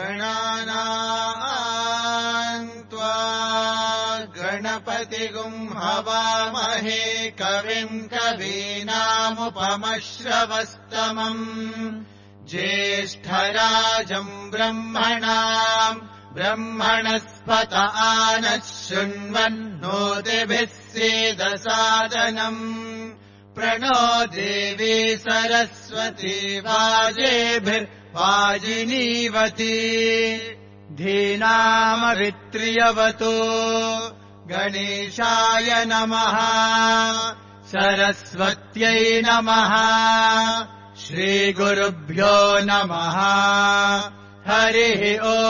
गणानाम् त्वा गणपतिगुम् हवामहे कविम् कवीनामुपमश्रवस्तमम् ज्येष्ठराजम् ब्रह्मणाम् ब्रह्मणस्पत आनः शृण्वन्नोतिभिः सीदसादनम् प्रणो देवी सरस्वती वाजेभिर्वाजिनीवती धीनामवित्र्यवतो गणेशाय नमः सरस्वत्यै नमः श्रीगुरुभ्यो नमः हरिः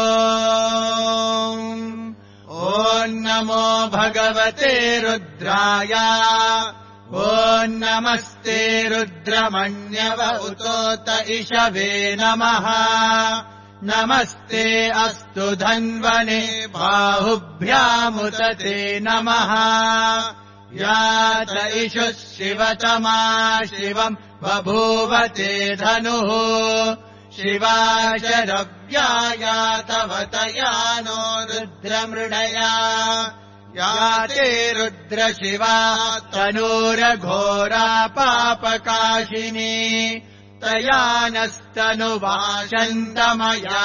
ओम् ॐ नमो भगवते रुद्राय ॐ नमस्ते रुद्रमण्यव उतोत इषवे नमः नमस्ते अस्तु धन्वने बाहुभ्यामुत ते नमः यात इषुः शिवतमा शिवम् बभूवते धनुः शिवा शरव्यायातवतया नो रुद्रमृडया याते रुद्रशिवा तनूरघोरा पापकाशिनी तया नस्तनुवाशन्तमया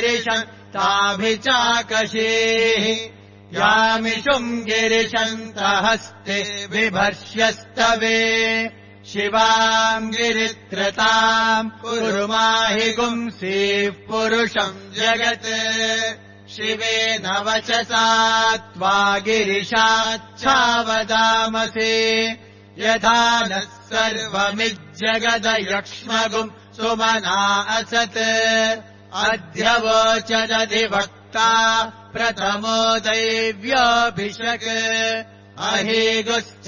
गिरिशन्ताभिचाकशीः यामिषुम् गिरिशन्तहस्ते बिभर्ष्यस्तवे शिवाम् गिरित्रताम् कुरुमाहि गुंसीः पुरुषम् जगत् शिवेन वचसा त्वा गिरिशाच्छावदामसे यथा नः सर्वमिज्जगदयक्ष्मगुम् सुमना असत् अद्य वोचदधिवक्ता प्रथमो दैव्योऽभिषक् अहेगुश्च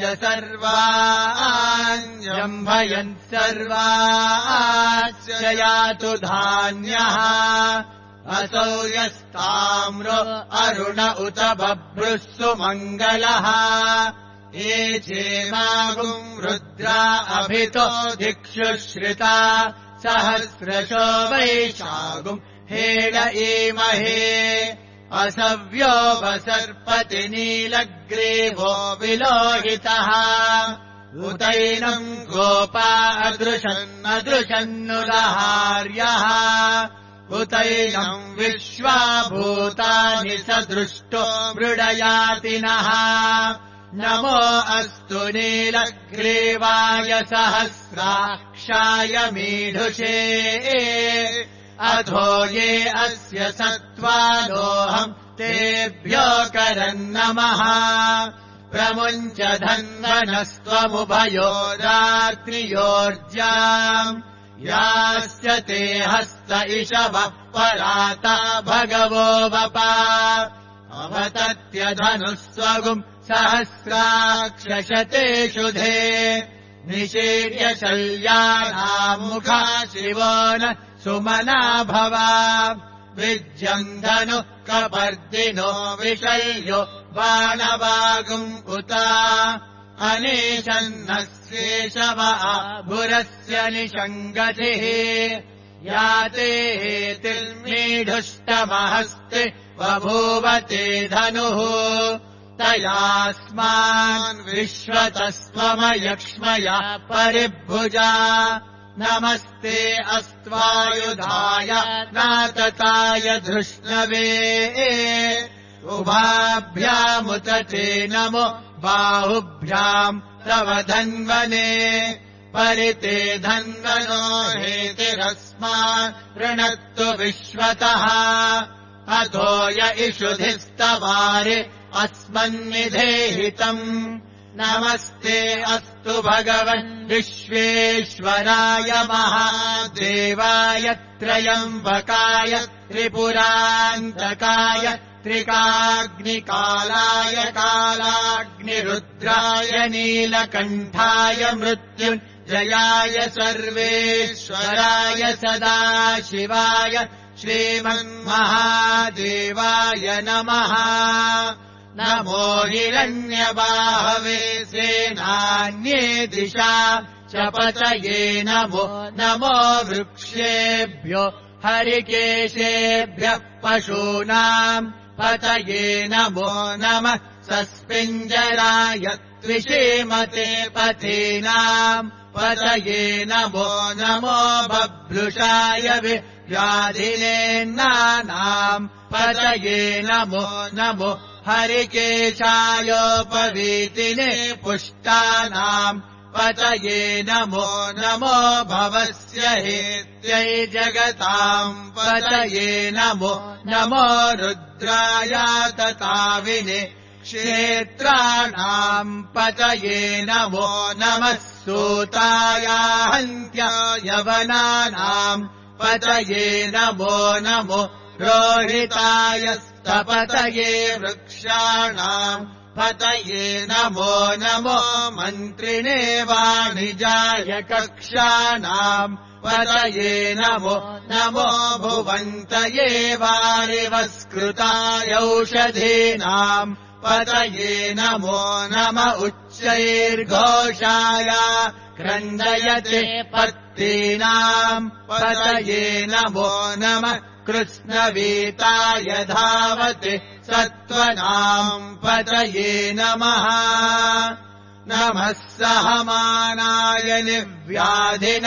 सर्वाञ्जम्भयन् सर्वाश्च यातु धान्यः असौ यस्ताम्रो अरुण उत बभ्रुः सुमङ्गलः ये चेमागुम् रुद्रा अभितो दिक्षुश्रिता सहस्रशो वैशागुम् हेड ईमहे असव्यो वसर्पति नीलग्रीवो विलोहितः उतैनम् गोपा अदृशन्नदृशन्नुलहार्यः उतैनम् विश्वाभूतानि सदृष्टो मृडयातिनः नमो अस्तु नीलग्रीवाय सहस्राक्षाय मीढुषे अधो ये अस्य सत्त्वादोऽहम् तेभ्यो करन्नमः प्रमुञ्च धन्वनस्त्वमुभयो रात्रियोर्जाम् यास्य ते हस्त इषवः पराता भगवो वपा अवतत्यधनुः स्वगुम् सहस्राक्षशते शुधे निषेव्य शल्यानामुखा शिवो न सुमना भवा विज्यम् धनुः कपर्दिनो विशल्यो बाणवागुम् उता अनेशन्नस्येषव भुरस्य निषङ्गतिः याते तिर्मीढुष्टमहस्ते बभूवते धनुः तयास्मान् विश्वतस्त्वमयक्ष्मया परिभुजा नमस्ते अस्त्वायुधाय नातताय धृष्णवे उभाभ्यामुत ते नमो बाहुभ्याम् तव धन्वने परिते धन्वनो हेतिरस्मान् ऋणत्तु विश्वतः अथो य इषुधिस्तवारे अस्मन्निधेहितम् नमस्ते अस्तु भगवन् विश्वेश्वराय महादेवाय त्रयम्बकाय त्रिपुरान्तकाय त्रिकाग्निकालाय कालाग्निरुद्राय नीलकण्ठाय मृत्युञ्जयाय सर्वेश्वराय सदाशिवाय श्रीमन्महादेवाय नमः नमो हिरण्यबाहवे सेनान्ये दिशा शपथये नमो वृक्षेभ्यो हरिकेशेभ्यः पशूनाम् पतये नमो नमः सस्पिञ्जराय त्विषीमते पथीनाम् पतये नमो नमो बभ्रुषाय व्याधिनेन्नानाम् पतये नमो नमो हरिकेशायोपवीतिने पुष्टानाम् पतये नमो नमो भवस्य हेत्यै जगताम् पतये नमो नमो रुद्रायातताविने क्षेत्राणाम् पतये नमो नमः सूतायाहन्त्यायवनानाम् पतये नमो नमो रोहितायस्तपतये वृक्षाणाम् पतये नमो नमो मन्त्रिणे वाणिजाय कक्षाणाम् पतये नमो नमो भुवन्तये वारिवस्कृतायौषधीनाम् पतये नमो नम उच्चैर्घोषाय क्रन्दयते पत्तीनाम् पतये नमो नमः कृष्णवीताय धावते सत्त्वनाम् पतये नमः नमः सहमानाय निर्व्याधिन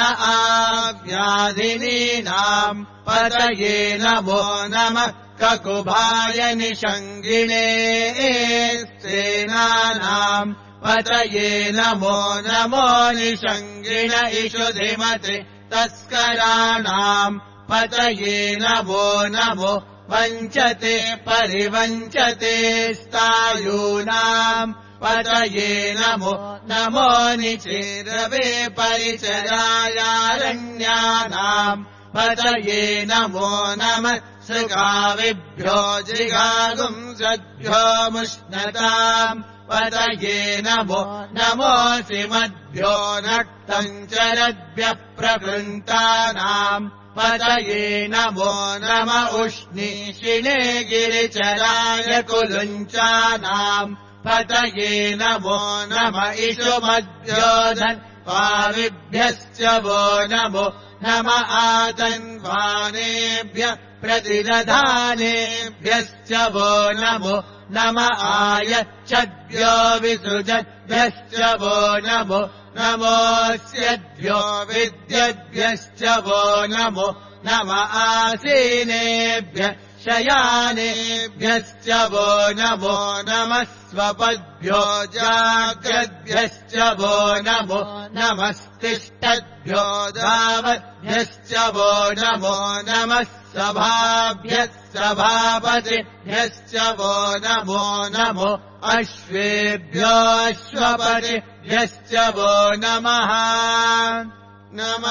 आव्याधिनीनाम् पतये नमो नमः ककुभाय निषङ्गिणे सेनानाम् पतये नमो नमो निषङ्गिण इषुधिमते तस्कराणाम् पतये नमो नमो वञ्चते परिवञ्चते स्तायूनाम् पतये नमो नमो निचेरवे परिचरायारण्यानाम् पतये नमो नमः सृगाविभ्यो जिगागुंसद्भ्यो मुष्णताम् पतये नमो नमोऽसिमद्भ्यो नक्तञ्चरद्भ्यः प्रवृन्तानाम् पतये नमो नम उष्णीषिणे गिरिचराय कुलुञ्चानाम् पतये नमो नम इषुमद्भ्योऽधन् पाविभ्यश्च वो नमो नम आतन्वानेभ्यः प्रतिदधानेभ्यश्च वो नमो नम आयच्छद्भ्यो विसृजद्भ्यश्च वो नमो नमोऽस्यद्भ्यो विद्यद्भ्यश्च वो नमो नम आसीनेभ्यः शयानेभ्यश्च वो नमो नमः स्वपद्भ्यो जाग्रद्भ्यश्च वो नमो नमस्तिष्ठद्भ्यो धावद्भ्यश्च वो नमो नमः सभाभ्यः सभापतिभ्यश्च वो नमो नमो अश्वेभ्यो अश्वपतिभ्यश्च वो नमः नम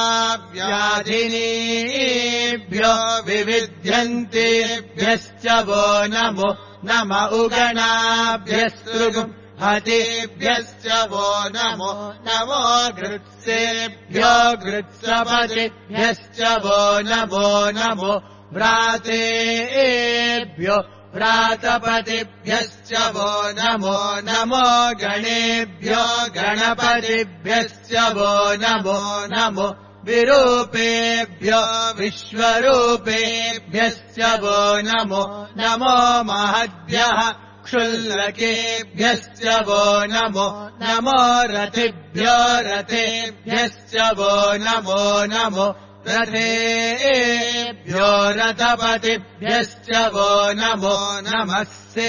आव्याधिनीभ्यो विविध्यन्तेभ्यश्च वो नमो नम उगणाभ्यस्तृगुम् हतेभ्यश्च वो नमो नमो गृत्सेभ्यो गृत्सपतिभ्यश्च वो नमो नमो व्रातेभ्यो व्रातपतिभ्यश्च वो नमो नमो गणेभ्यो गणपतिभ्यश्च वो नमो नमो विरूपेभ्यो विश्वरूपेभ्यश्च वो नमो नमो महद्भ्यः क्षुल्लकेभ्यश्च वो नमो नमो रथिभ्यो रथेभ्यश्च वो नमो नमो रथेभ्यो रथपतिभ्यश्च वो नमो नमः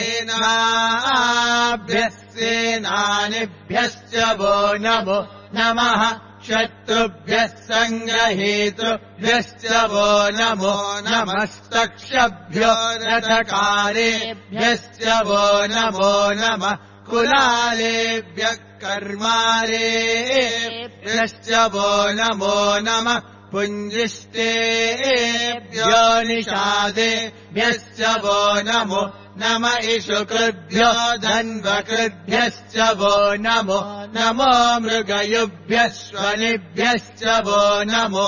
सेनाभ्यः सेनानिभ्यश्च वो नमो नमः शत्रुभ्यः सङ्ग्रहेतृभ्यश्च वो नमो नमस्तक्षभ्यो रथकारेभ्यश्च वो नमो नमः कुलालेभ्यः कर्मारेभ्यश्च वो नमो नमः पुञ्जिष्टेभ्यो निषादेभ्यश्च वो नमो नम इषुकृद्भ्यो धन्वकृद्भ्यश्च वो नमो नमो मृगयुभ्यश्वनिभ्यश्च वो नमो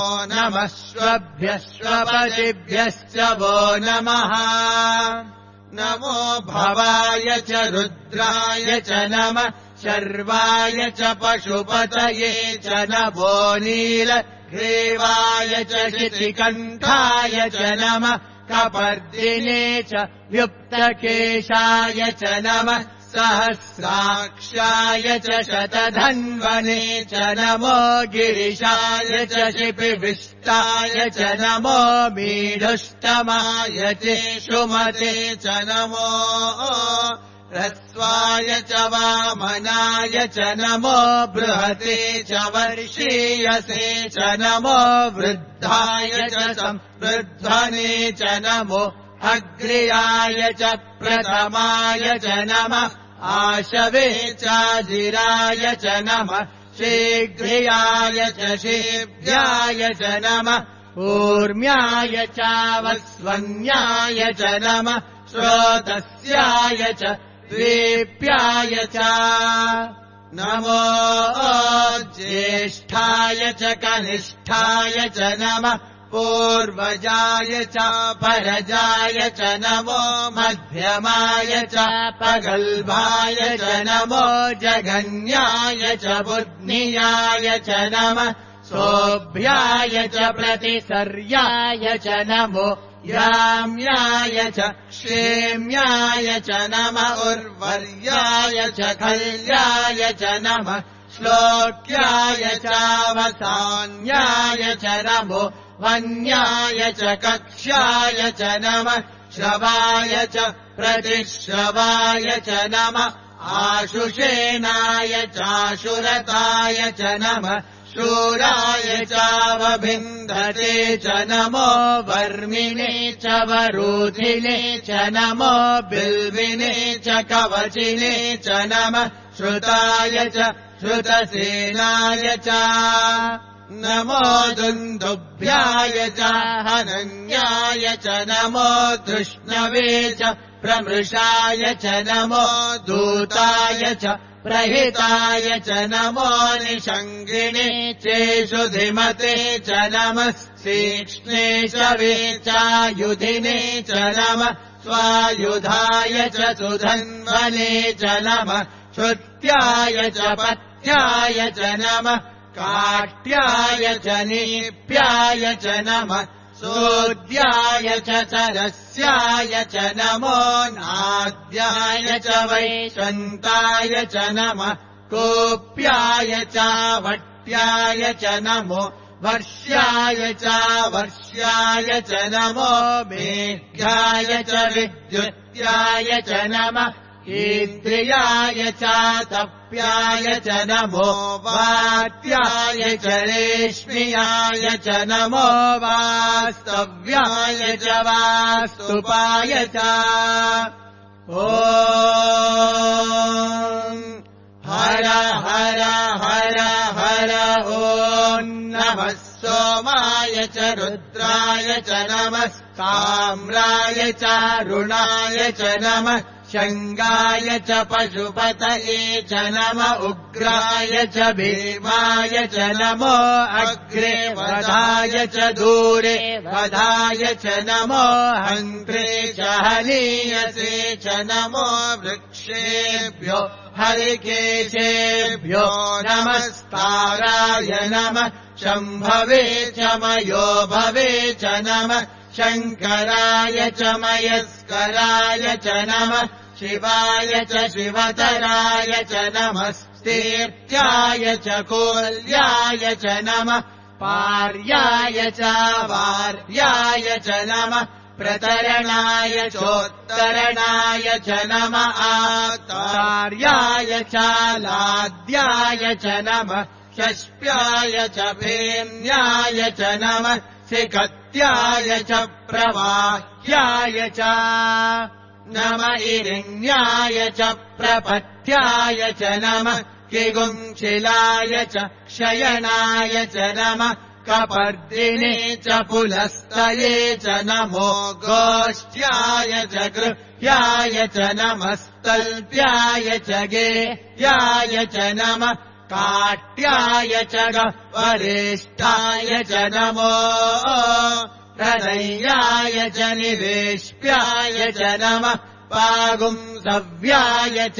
नमश्वभ्यश्वपतिभ्यश्च वो नमः नमो भवाय च रुद्राय च नमः शर्वाय च पशुपतये च नमो नील ग्रीवाय च शितिकण्ठाय च नमः कपर्दिने च व्युप्तकेशाय च नमः सहस्राक्षाय च शतधन्वने च नमो गिरिशाय च शिपिविष्टाय च नमो मीढुष्टमाय चेषुमते च नमो ह्रस्वाय च वामनाय च नमो बृहते च वर्षीयसे च नमो वृद्धाय च संवृद्धने च नमो अग्र्याय च प्रथमाय च नमः आशवे चाजिराय च नमः शीघ्र्याय च शीभ्याय च नमः ऊर्म्याय चावस्वन्याय च नमः श्रोतस्याय च द्वीप्याय च नमो ज्येष्ठाय च कनिष्ठाय च नमः पूर्वजाय च परजाय च नमो मध्यमाय च पगल्भाय च नमो जगन्याय च बुद्ध्याय च नमः सोऽभ्याय च प्रतिसर्याय च नमो याम्याय च क्षेम्याय च नमः उर्वर्याय च खल्याय च नमः श्लोक्याय चावसान्याय च नमो वन्याय च कक्ष्याय च नमः श्रवाय च प्रतिश्रवाय च नमः आशुषेणाय चाशुरताय च नमः शूराय चावभिन्धते च नमो वर्मिणे च वरूधिने च नमो बिल्विने च कवचिने च नमः श्रुताय च श्रुतसेनाय च नमो दुन्दुभ्याय च हनन्याय च नमो धृष्णवे च प्रमृषाय च नमो दूताय च प्रहिताय च नमो निषङ्गिणे चेषु धिमते च नमः तीक्ष्णे च वेचायुधिने च नमः स्वायुधाय च सुधन्वने च नमः श्रुत्याय च पथ्याय च नमः काट्याय च नीप्याय च नमः सोद्याय च सरस्याय च नमो नाद्याय च वैशन्ताय च नमः कोप्याय च वट्याय च नमो वर्ष्याय च वर्ष्याय च नमो मेघ्याय च विद्युत्याय च नमः इन्द्रियाय च तप्याय च नमो वात्याय च रेश्म्याय च नमो वास्तव्याय च वास्तुपाय च ॐ हर हर हर हर ॐ नमः सोमाय च रुद्राय च नमः ताम्राय च रुणाय च नमः शङ्गाय च पशुपतये च नमः उग्राय च भीमाय च नमो अग्रे वधाय च दूरे वधाय च नमो हन्त्रे च हनीयसे च नमो वृक्षेभ्यो हरिकेशेभ्यो नमस्काराय नमः शम्भवे च मयो भवे च नमः शङ्कराय च मयस्कराय च नमः शिवाय च शिवतराय च नमः स्तीर्थ्याय च कोल्याय च नमः पार्याय च वार्याय च नमः प्रतरणाय चोत्तरणाय च नमः आतार्याय च लाद्याय च नमः षष्प्याय च फेन्याय च नमः सिकत्याय च प्रवाह्याय च नम इरिण्याय च प्रपथ्याय च नमः किगुंशिलाय च क्षयणाय च नमः कपर्दिने च पुलस्तये च नमो गोष्ठ्याय च गृह्याय च नमस्तल्प्याय च गेह्याय च नमः काट्याय च वरिष्ठाय च नमो हृदयाय च निवेश्याय च नमः पागुंसव्याय च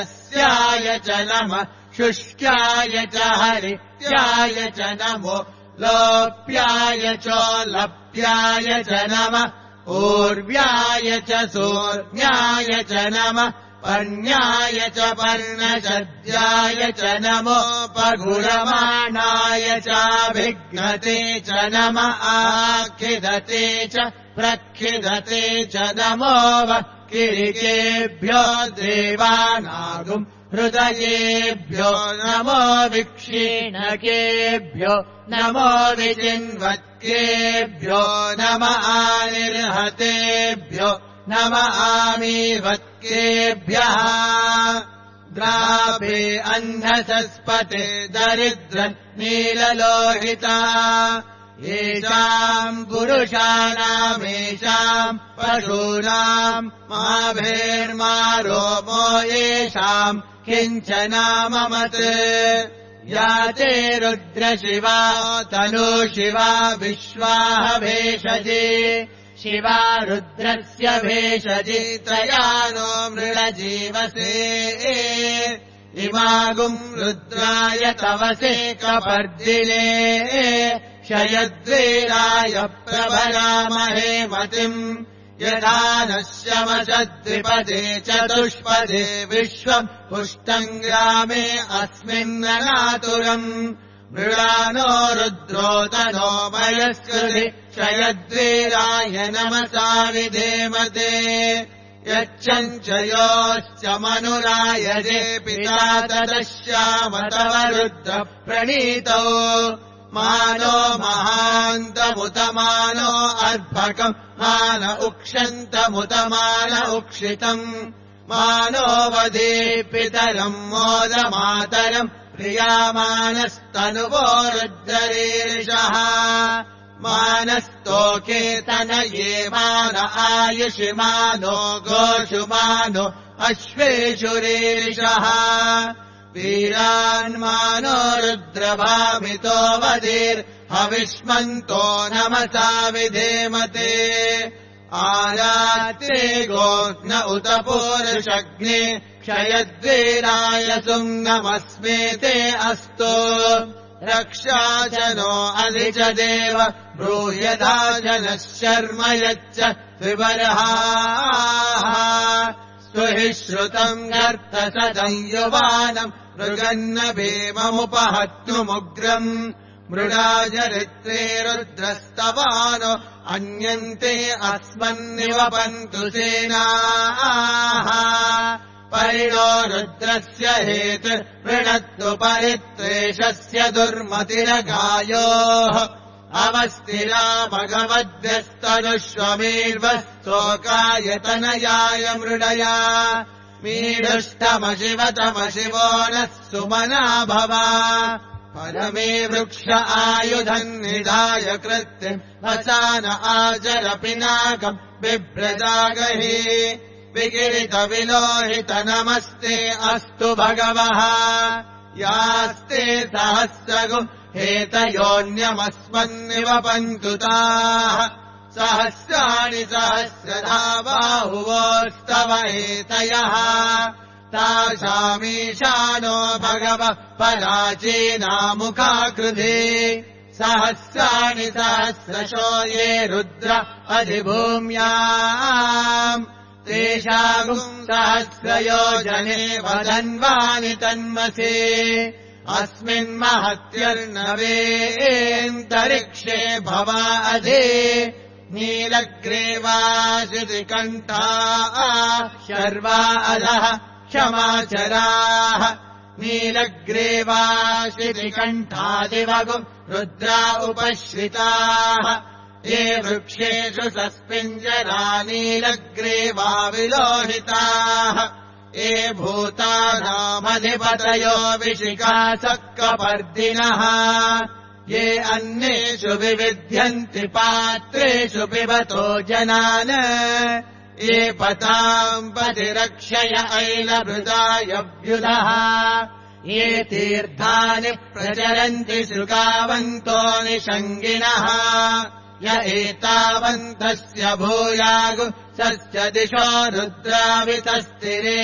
रजस्याय च नमः शुष्क्याय च हरित्याय च नमो लोप्याय चोल्लप्याय च नमः ऊर्व्याय च सूर्ण्याय च नमः पर्ण्याय च पर्णशद्याय च नमोपगुरमाणाय चाभिघ्नते च नमः आखिदते च प्रखिदते च नमो वक्किरिकेभ्यो देवानागुम् हृदयेभ्यो नमो विक्षीणकेभ्यो नमो विचिन्वत्केभ्यो नम आनिर्हतेभ्यो नम आमीवत्केभ्यः द्राभे अन्धसस्पते दरिद्रन् नीललोहिता येषाम् पुरुषाणामेषाम् पशूनाम् माभेर्मा रोमो येषाम् किञ्चनाममत् या ते रुद्रशिवा तनुशिवा विश्वाह भेषजे शिवा रुद्रस्य भेषजे तया नो मृळजीवसे इमागुम् रुद्राय तवसे कपर्दिने शयद्वीराय प्रभरामहे मतिम् यथा नश्यमसद्विपदे चतुष्पदे विश्वम् पुष्टम् ग्रामे अस्मिन्ननातुरम् मृळानो रुद्रोतनो मयस्कृति शयद्वीराय नमसा विधेमते यच्छञ्च योश्च मनुरायजे पिता तदश्यामतव रुद्र प्रणीतौ मानो महान्तमुतमानो अर्भकम् मान उक्षन्तमुतमान उक्षितम् मानो वदे पितरम् मोदमातरम् प्रियामानस्तनुवो रुद्ररीर्षः मानस्तोके तनये मान आयुषि मानो गोषु मानो अश्वेषु रीर्षः वीरान्मानो रुद्रभामितो वदीर्हविष्मन्तो नमसा विधेमते आरात्रे गोघ्न उत पूरुषग्ने क्षयद्वीराय सुङ्गमस्मेते अस्तु रक्षा च नो अधि च देव ब्रूयधा जनः शर्म यच्च विबर्हाः स्तुहि श्रुतम् गर्तसदम् युवानम् मृगन्न भीममुपहत्नुमुग्रम् मृडाचरित्रे रुद्रस्तवानो अन्यन्ते अस्मन्निवपन्तु सेनाः परिणो रुद्रस्य हेतुर्वृणत्तु परित्वेषस्य दुर्मतिरगायोः अवस्थिरा भगवद्भ्यस्तनुष्वमीर्वस्तोकायतनयाय मृडया मीढुष्टमशिवतमशिवो नः सुमना भवा परमे वृक्ष आयुधम् निधाय कृत्तिम् वसान आचर पिनाकम् बिभ्रजागहि विकिरितविलोहित नमस्ते अस्तु भगवः यास्ते सहस्रगुम् हेतयोऽन्यमस्मन्निवपन्तु ताः सहस्राणि सहस्रधा बाहुवोस्तव हेतयः तासामीशानो भगवः पराचीनामुखाकृधे सहस्राणि सहस्रशो ये रुद्र अधिभूम्याम् तेषागुम् सहस्रयोजने वदन्वानि तन्मसे अस्मिन्महत्यर्णवेऽन्तरिक्षे भवा अधि नीलग्रीवाशितिकण्ठाः शर्वा अधः क्षमाचराः नीलग्रीवाशितिकण्ठादिवगुम् रुद्रा उपश्रिताः ये वृक्षेषु सस्मिञ्जरा नीलग्रीवा विलोहिताः ये भूतानामधिपतयो विशिखासक्कपर्दिनः ये अन्येषु विविध्यन्ति पात्रेषु पिबतो जनान् ये पताम् पतिरक्षय ऐलभृतायव्युधः ये तीर्थानि प्रचरन्ति शृगावन्तो निषङ्गिणः य एतावन्तस्य भूयागु सस्य दिशो रुद्रावितस्तिरे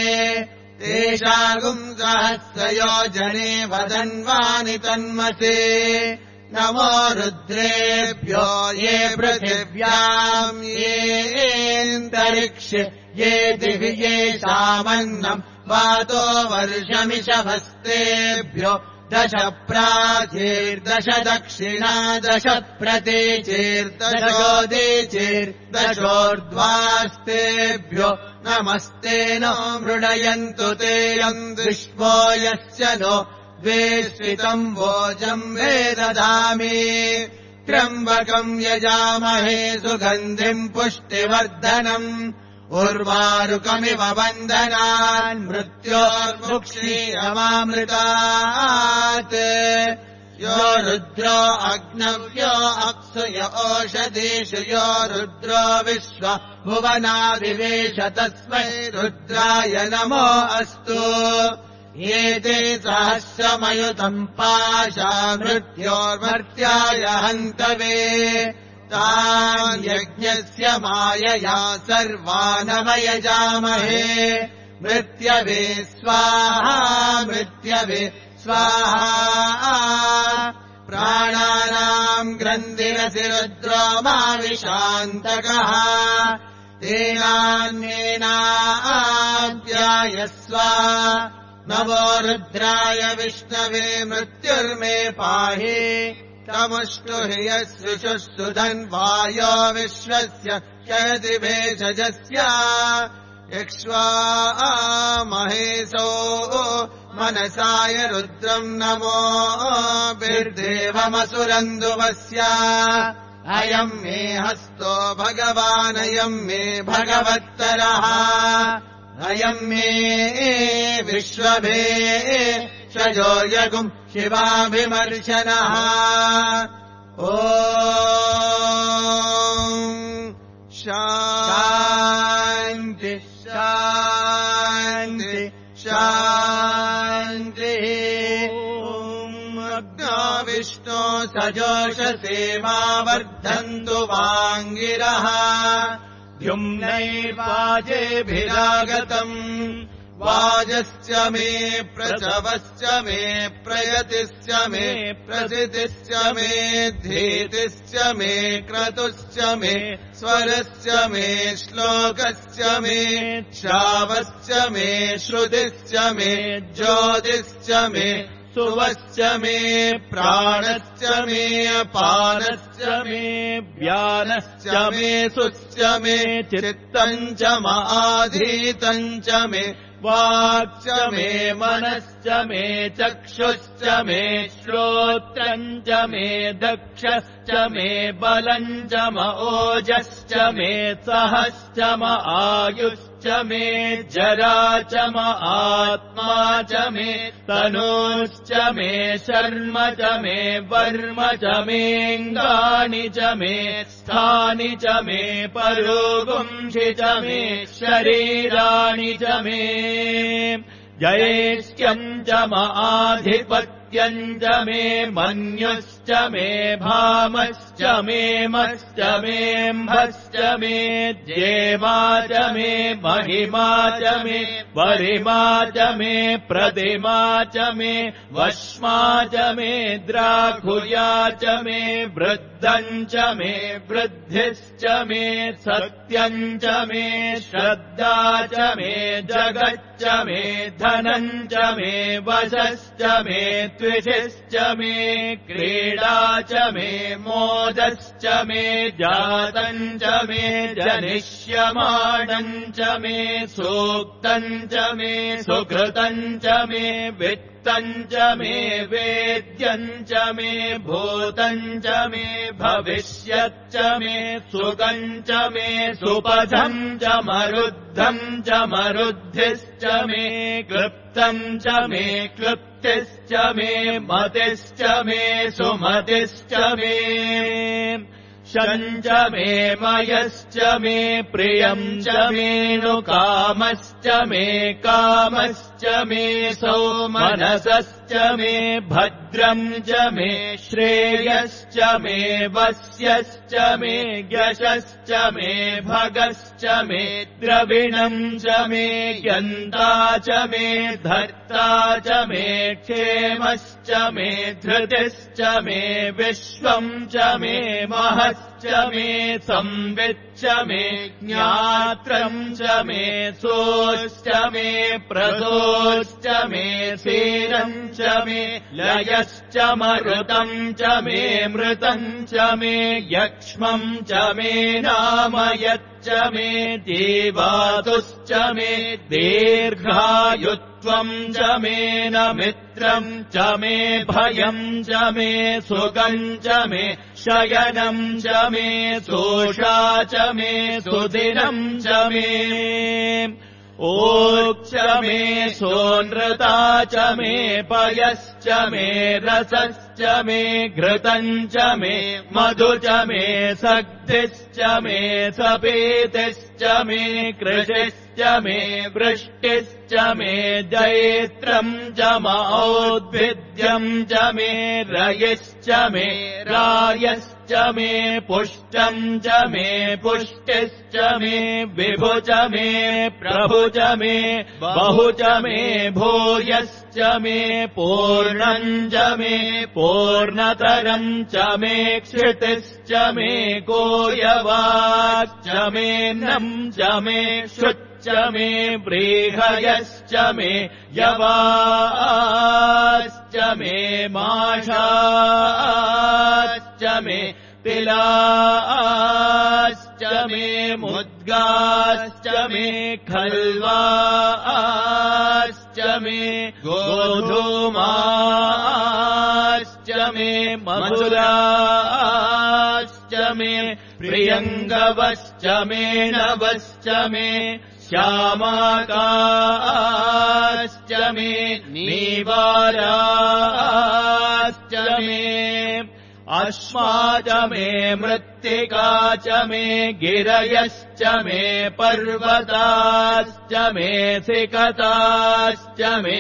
तेषागुम् सहस्रयोजने वदन्वानि तन्मसे नमो रुद्रेभ्यो ये पृथिव्याम् येऽन्तरिक्षे ये दिवि येषामन्नम् वातो वर्षमिषभस्तेभ्यो 10 प्राचीर्दश दक्षिणा 10 प्रतीचीर्दशोदीचीर्दशोर्ध्वास्तेभ्यो नमस्ते नो मृडयन्तु ते यम् विश्वो यस्य नो द्वेष्टितम् वोजम् वे ददामि त्र्यम्बकम् यजामहे सुगन्धिम् पुष्टिवर्धनम् उर्वारुकमिव बन्धनान् मृत्योर्मुक्षीयमामृतात् यो रुद्रो अग्नव्यो अप्सु य ओषधीषु यो रुद्रो विश्व भुवनादिवेश तस्मै रुद्राय नमो अस्तु एते सहस्रमयुतम् पाशा मृत्योर्मर्त्याय हन्तवे तान् यज्ञस्य मायया सर्वानवयजामहे मृत्यवे स्वाहा मृत्यवे स्वाहा प्राणानाम् ग्रन्थिरसि रुद्रो माविशान्तकः तेनान्येनाप्यायस्व नमो रुद्राय विष्णवे मृत्युर्मे पाहि तमुष्टुहि यस्विषुस्तु धन्वायो विश्वस्य ह्यति भेषजस्य यक्ष्वा महेशो मनसाय रुद्रम् नमो बिर्देवमसुरन्दुवस्य अयम् मे हस्तो भगवानयम् मे भगवत्तरः अयम् मे विश्वभे शजो यगुम् शिवाभिमर्शनः ॐ शान्ति शान्ति शान्तिः विष्णो सजोषसेवावर्धन्तु वाङ्गिरः द्युम्नैर्वाजेभिरागतम् वाजश्च मे प्रसवश्च मे प्रयतिश्च मे प्रसितिश्च मे धीतिश्च मे क्रतुश्च मे स्वरश्च मे श्लोकश्च मे श्रावश्च मे श्रुतिश्च मे ज्योतिश्च मे सुवश्च मे प्राणश्च मे अपानश्च मे व्यानश्च मे सुश्च मे चित्तम् च माधीतम् च मे वाक् च मे मनश्च मे चक्षुश्च मे श्रोत्रम् च मे दक्षश्च मे बलम् च म ओजश्च मे सहश्च म आयुश्च मे जरा च म आत्मा च मे तनूश्च मे शर्म च मे वर्म च मेऽङ्गानि च मे स्थानि च मे परोगुंषि च मे शरीराणि च मे जयेष्ठ्यम् च म आधिपत्यम् च मे मन्युश्च मे भामश्च मे मश्च मेऽम्भश्च मे जेमा च मे महिमा च मे वरिमा च मे प्रतिमा च मे वश्मा च मे द्राघुर्या च मे वृद्धम् च मे वृद्धिश्च मे सत्यम् च मे श्रद्धा च मे जगच्च मे धनम् च मे वशश्च मे त्विषिश्च मे क्रीडा च मे मोदश्च मे जातम् च मे जनिष्यमाणम् च मे सूक्तम् च मे सुकृतम् च मे वित्तम् च मे वेद्यम् च मे भूतम् च मे भविष्यच्च मे सुखम् च मे सुपथम् च मरुद्धम् च मरुद्धिश्च मे क्लृप्तम् च मे क्लृप्तिश्च मे मतिश्च मे सुमतिश्च मे शम् च मे मयश्च मे प्रियम् च मेऽनुकामश्च मे कामश्च मे सौमनसश्च मे भद्रम् च मे श्रेयश्च मे वस्यश्च मे यशश्च मे भगश्च मे द्रविणम् च मे यन्ता च मे धर्ता च मे क्षेमश्च मे धृतिश्च मे विश्वम् च मे महश्च मे संविच्च मे ज्ञात्रम् च मे सोश्च मे प्रसोश्च मे सीरम् च मे लयश्च मरुतम् च मे मृतम् च मे यक्ष्मम् च मे नामयच्च मे जीवातुश्च मे दीर्घायुत्वम् च मे न मित्रम् च मे भयम् च मे सुखम् च मे शयनम् च मे सोषा च मे सुदिनम् च मे ओक्ष मे सोनृता च मे पयश्च मे रसश्च मे घृतम् च मे मधु च मे सक्तिश्च मे सपेतिश्च मे कृषिश्च मे वृष्टिश्च मे जैत्रम् च मौद्भिद्यम् च मे रयिश्च मे रायश्च मे पुष्टम् च मे पुष्टिश्च मे विभु च मे प्रभु च मे बहु च मे भूयश्च मे पूर्णम् च मे पूर्णतरम् च मे क्षितिश्च मे कोयवाश्च मे नम् च मे श्रुच्च मे व्रीहयश्च मे यवाश्च मे माषाश्च मे तिलाश्च मे मुद्गाश्च मे खल्वाश्च मे गोधूमाश्च मे मधुराश्च मे प्रियङ्गवश्च मे नवश्च मे श्यामाकाश्च मे नीवाराश्च मे अश्मा च मे मृत्तिका च मे गिरयश्च मे पर्वताश्च मे सिकताश्च मे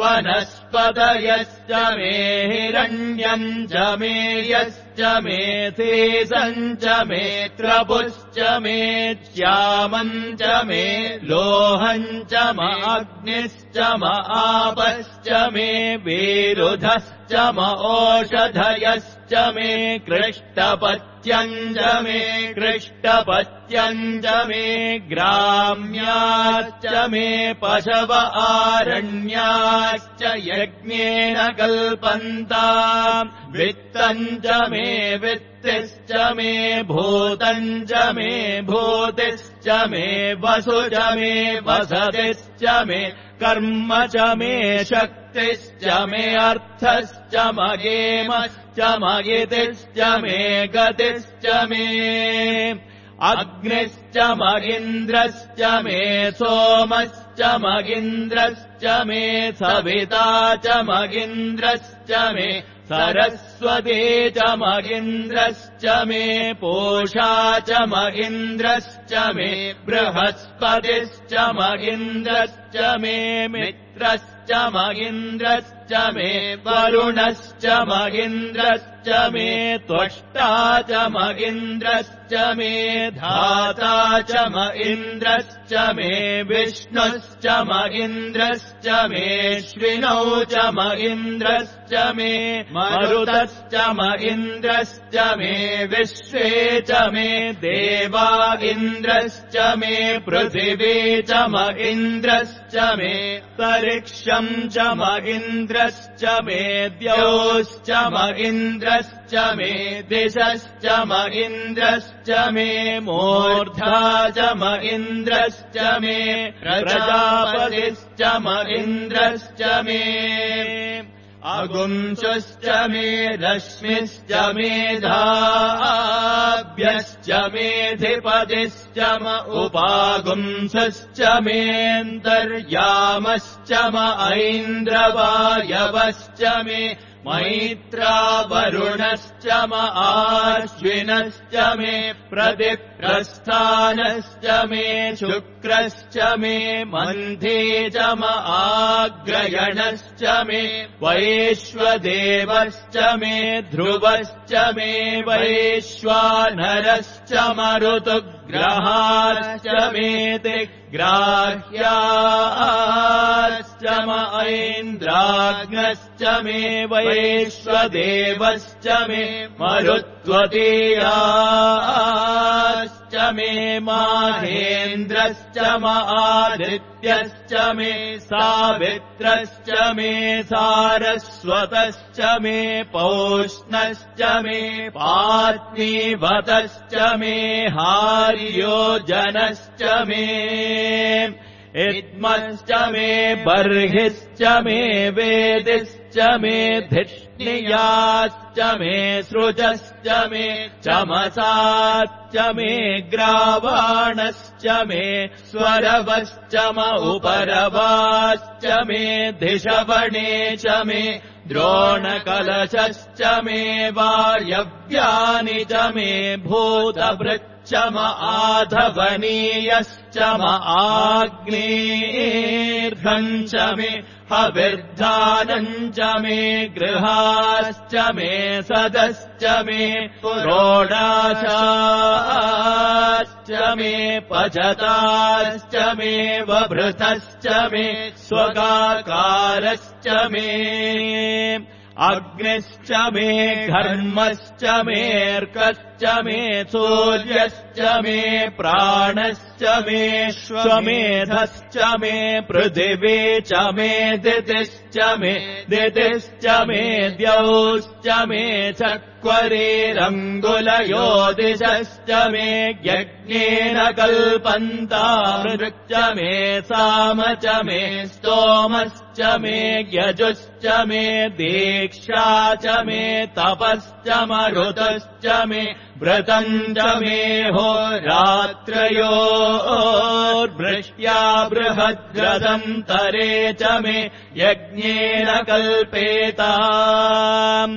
वनस्पतयश्च मे हिरण्यम् च मे यश्च मे शेषम् च मे त्रपुश्च मे श्यामम् च मे लोहम् च अग्निश्च आपश्च मे विरुधश्च ओषधयश्च मे कृष्टपत्यम् च मे कृष्टपत्यम् च मे ग्राम्याश्च मे पशव आरण्याश्च यज्ञेन कल्पन्ताम् वित्तम् च मे वित्तिश्च मे भूतम् च मे भूतिश्च मे वसु च मे वसतिश्च मे कर्म च मे शक्तिश्च मे अर्थश्च मगेमश्च मगितिश्च मे गतिश्च मे अग्निश्च मगिन्द्रश्च मे सोमश्च मगिन्द्रश्च मे सविता च मगिन्द्रश्च मे सरस्वती च मगिन्द्रश्च मे पूषा च मगिन्द्रश्च मे बृहस्पतिश्च मगिन्द्रश्च मे मित्रश्च मगिन्द्रश्च मे वरुणश्च मगिन्द्रश्च मे त्वष्टा च मगिन्द्रश्च मे धाता च मगिन्द्रश्च मे विष्णुश्च मगिन्द्रश्च मेऽश्विनौ च मगिन्द्रश्च मे मरुतश्च मगिन्द्रश्च मे विश्वे च मे देवा इन्द्रश्च मे पृथिवी च मगिन्द्रश्च मे तरिक्षम् च मगिन्द्रश्च मे द्यौश्च मगिन्द्रश्च मे दिशश्च मगिन्द्रश्च मे मूर्धा च मगिन्द्रश्च मे प्रजापतिश्च मगिन्द्रश्च मे अगुंसश्च मे रश्मिश्च मेधाभ्यश्च मेधिपतिश्च उपागुंसश्च मेऽन्तर्यामश्च ऐन्द्रवायवश्च मे मैत्रावरुणश्च आश्विनश्च मे प्रतिप्रस्थानश्च मे शुक्रश्च मे मन्थे च आग्रयणश्च मे वैश्वदेवश्च मे ध्रुवश्च मे वैश्वानरश्च मरुतुग्रहाश्च मे ग्राह्याश्च ऐन्द्राग्नश्च मे वैश्वदेवश्च मे मरुत्वतीयाश्च मे माहेन्द्रश्च आदित्यश्च मे सावित्रश्च मे सारस्वतश्च मे पौष्णश्च मे पार्थिवतश्च मे हार्योजनश्च मे इद्मश्च मे बर्हिश्च मे वेदिश्च मे धिष्णियाश्च मे सृजश्च मे चमसाश्च मे ग्रावाणश्च मे स्वरवश्च उपरवाश्च मे धिषवणे च मे द्रोणकलशश्च मे वायव्यानि च मे भूतभृत् आधवनीयश्च आग्नेर्घम् च मे हविर्धानम् च मे गृहाश्च मे सदश्च मे पुरोडाशाश्च मे पचताश्च मे वभृतश्च मे स्वगाकारश्च मे अग्निश्च मे घर्मश्च मेऽर्कश्च मे सूर्यश्च मे प्राणश्च मे श्वमेधश्च मे पृथिवी च मे दितिश्च मे द्यौश्च मे चक्वरेरङ्गुलयोदिशश्च मे यज्ञेन कल्पन्तामृक् मे साम च मे स्तोमश्च मे यजुश्च मे दीक्षा च मे तपश्च मरुतश्च मे व्रतम् च मे होरात्रयोर्वृष्ट्या बृहद्रथम् तरे च मे यज्ञेन कल्पेताम्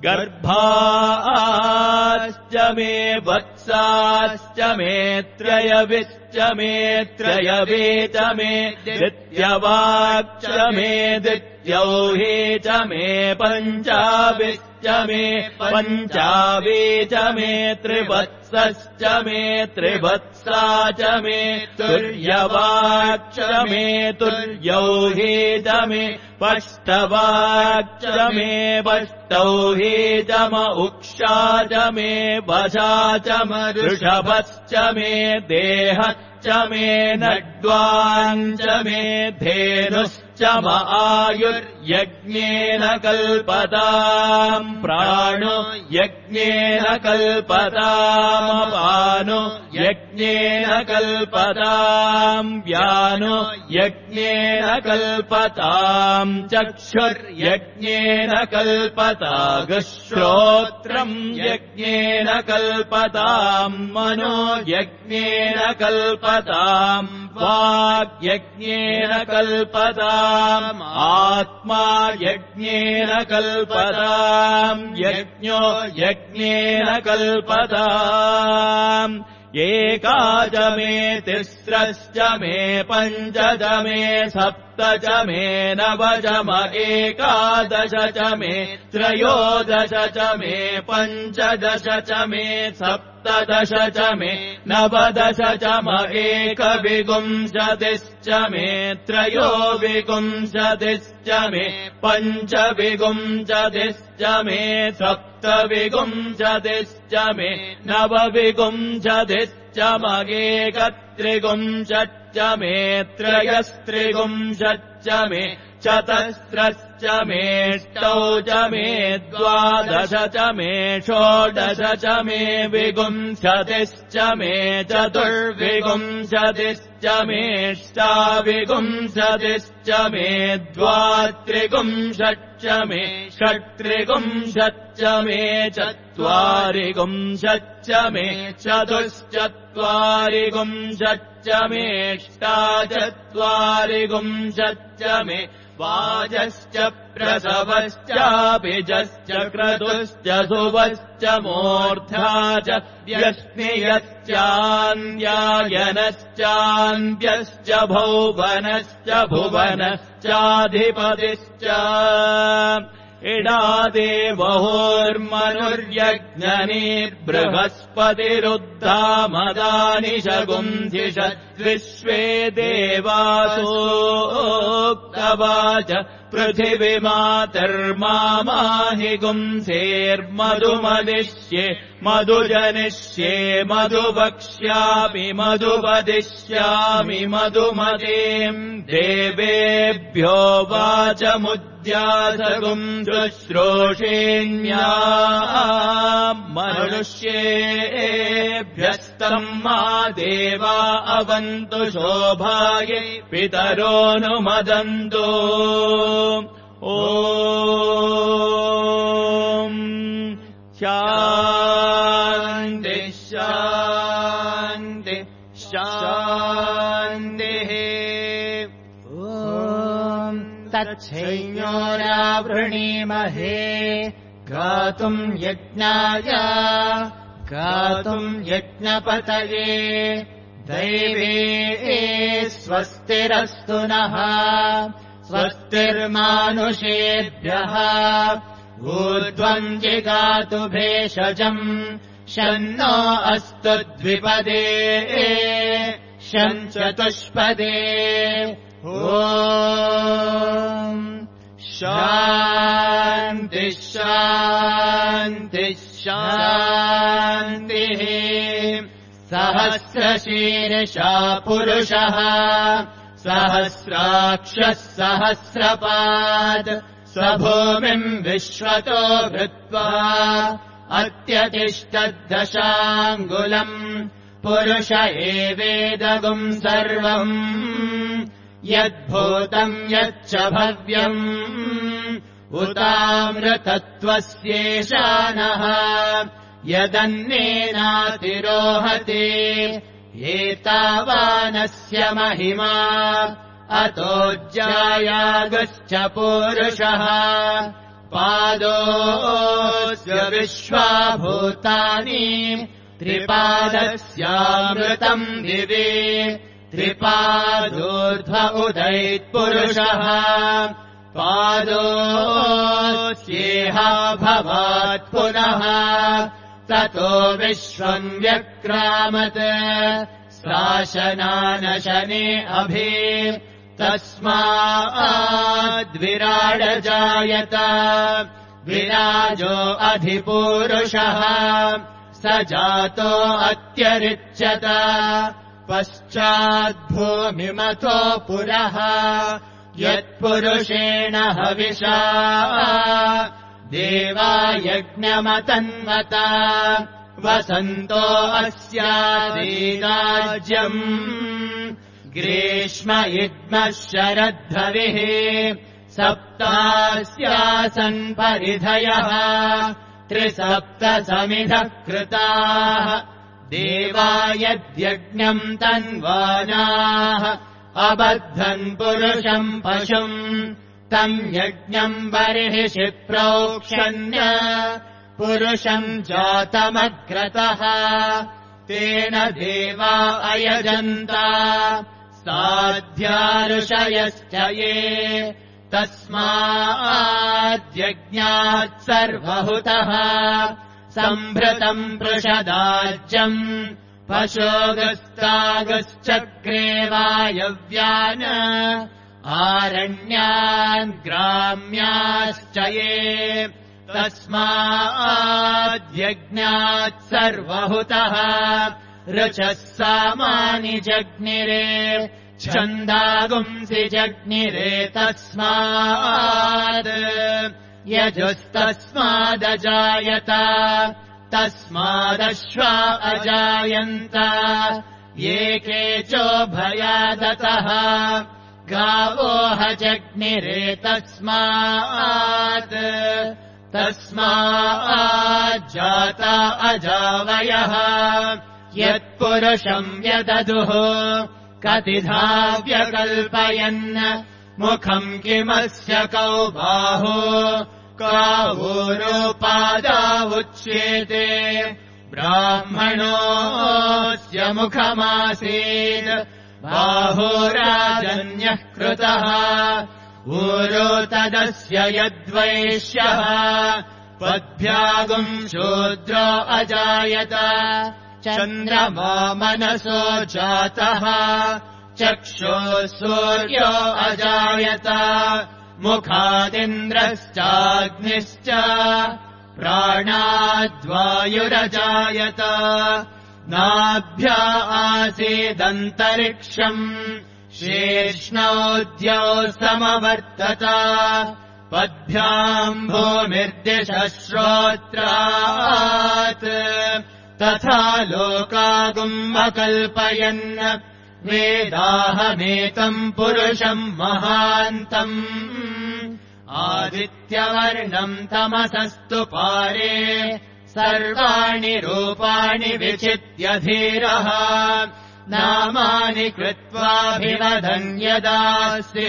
गर्भाश्च मे वत्साश्च मे त्रयविश्च मे त्रयवे च मे दित्यवाक्च मे दित्यौहे च मे पञ्चाविश्च मे पञ्चावे च मे त्रिवत्सश्च मे त्रिवत्सा च मे तुर्यवाक्च मे तुर्यौहे च मे पष्टवाक्च मे पष्टौहे च उक्षा च मे वशा च ऋषभश्च मे देहश्च मे नड्वाञ्च मे धेनुश्च आयुर्यज्ञेन कल्पताम् प्राणो यज्ञेन कल्पतामपानो यज्ञेन कल्पताम् व्यानो यज्ञेन कल्पताम् चक्षुर्यज्ञेन कल्पतागश्रोत्रम् यज्ञेन कल्पताम् मनो यज्ञेन कल्पताम् वाग्यज्ञेन कल्पताम् आत्मा यज्ञेन कल्पताम् यज्ञो यज्ञेन कल्पताम् एकाच मे तिस्रश्च मे पञ्च च मे सप्त च मे नव च एकादश च मे त्रयोदश च मे पञ्चदश च मे सप्तदश च मे नवदश च एकविंशतिश्च मे त्रयोविंशतिश्च मे पञ्चविंशतिश्च मे सप्तविंशतिश्च मे नवविंशतिश्च एकत्रिंशच्च मे त्रयस्त्रिंशच्च मे चतस्रश्च मेष्टौ च मे द्वादश च मे षोडश च मे विंशतिश्च मे चतुर्विंशतिश्च मेष्टाविंशतिश्च मे द्वात्रिंशच्च मे षट्त्रिंशच्च मे चत्वारिंशच्च मे चतुश्चत्वारिंशच्च मेष्टाचत्वारिंशच्च मे वाजश्च प्रसवश्चाभिजश्च क्रतुश्च सुवश्च मूर्धा च व्यश्नियश्चान्यायनश्चान्त्यश्च भौवनश्च भुवनश्चाधिपतिश्च इडादेवहोर्मनुर्यज्ञनीर्बृहस्पतिरुद्धामदानि शगुन्धिषद्विश्वे देवासोक्तवाच पृथिवीमातर्मामाहि गुंसेर्मधुमदिष्ये मधुजनिष्ये मधुवक्ष्यामि मधुवदिष्यामि मधुमतीम् देवेभ्यो वाचमुद्यासगुम् शुश्रूषेण्या मनुष्येभ्यस्तम् मा देवा अवन्तु शोभायै पितरोऽनुमदन्तु ॐ शान्ति शान्ति शान्तिः ॐ तच्छैन्योरावृणीमहे गातुम् यज्ञाय गातुम् यज्ञपतये दैवे स्वस्तिरस्तु नः स्वस्तिर्मानुषेभ्यः ऊर्ध्वम् जिगातु भेषजम् शन्नो अस्तु द्विपदे शञ्चतुष्पदे ॐ शान्ति शान्ति शान्तिः सहस्रशीर्षा पुरुषः सहस्राक्षः सहस्रपाद स्वभूमिम् विश्वतो भृत्वा अत्यतिष्ठद्दशाङ्गुलम् पुरुष एवेदगुम् सर्वम् यद्भूतम् यच्च भव्यम् उतामृतत्वस्येशानः यदन्नेनातिरोहति एतावानस्य महिमा अतोज्जायागश्च पूरुषः पादोऽस्य विश्वाभूतानि त्रिपादस्यामृतम् दिवि त्रिपादोर्ध्व उदैत्पुरुषः पादोऽस्येहा भवात् पुनः ततो विश्वम् व्यक्रामत् शासनानशने अभि तस्माद्विराडजायत विराजो अधिपूरुषः स जातो अत्यरिच्यत पश्चाद्भूमिमतो पुरः यत्पुरुषेण हविषा देवा यज्ञमतन्वता वसन्तो अस्यादीराज्यम् ग्रीष्म इद्मः शरद्धविः सप्तास्यासन् परिधयः त्रिसप्तसमिधः कृताः देवा यद्यज्ञम् तन्वानाः अबद्धन् पुरुषम् पशुम् तम् यज्ञम् बर्हिषि प्रोक्षण्य पुरुषम् जातमग्रतः तेन देवा अयजन्ता साध्याऋषयश्च ये तस्माद्यज्ञात् सर्वहुतः सम्भृतम् पृषदाज्यम् पशोगस्तागश्चक्रे वायव्यान् आरण्यान् ग्राम्याश्च ये तस्माद्यज्ञात् सर्वहुतः ऋचः सामानि जग्निरे छन्दागुंसि जग्निरे तस्माद् यजुस्तस्मादजायत तस्मादश्वा अजायन्त एके चोभयादतः गावो हजग्निरे तस्मात् तस्माज्जाता अजावयः यत्पुरुषम् व्यददुः कतिधा व्यकल्पयन् मुखम् किमस्य कौ बाहो कावोरोपादा उच्येते ब्राह्मणोऽस्य मुखमासीत् बाहो राजन्यः कृतः ऊरो तदस्य यद्वैश्यः पद्भ्यागुम् शूद्रो अजायत चन्द्रमा मनसो जातः चक्षुः सूर्यो अजायत मुखादिन्द्रश्चाग्निश्च प्राणाद्वायुरजायत नाभ्या आसीदन्तरिक्षम् शीर्ष्णोद्यौ समवर्तत पद्भ्याम् भूमिर्दिशः श्रोत्रात् तथा लोकागुम् अकल्पयन् वेदाहमेतम् पुरुषम् महान्तम् आदित्यवर्णम् तमसस्तु पारे सर्वाणि रूपाणि विचित्य धीरः नामानि कृत्वाभिवदन् यदास्ते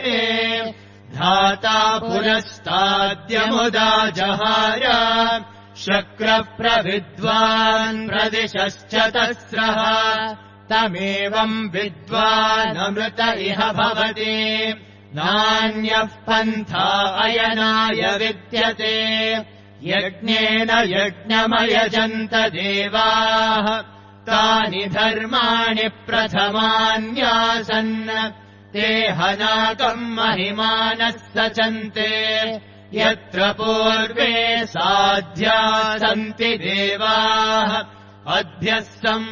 धाता पुरस्ताद्यमुदा जहार शक्रः प्रविद्वान् प्रदिशश्चतस्रः तमेवम् विद्वानमृत इह भवति नान्यः पन्था अयनाय विद्यते यज्ञेन यज्ञमयजन्त देवाः तानि धर्माणि प्रथमान्यासन् ते हनाकम् महिमानः सचन्ते यत्र पूर्वे साध्या सन्ति देवाः अद्भ्यः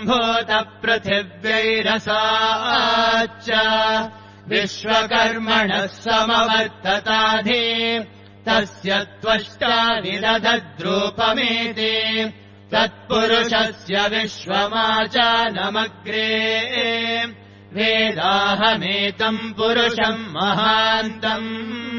सम्भूतपृथिव्यैरसाच्च विश्वकर्मणः समवर्तताधि तस्य त्वष्टा विदधद्रूपमेति तत्पुरुषस्य विश्वमाचानमग्रे वेदाहमेतम् पुरुषम् महान्तम्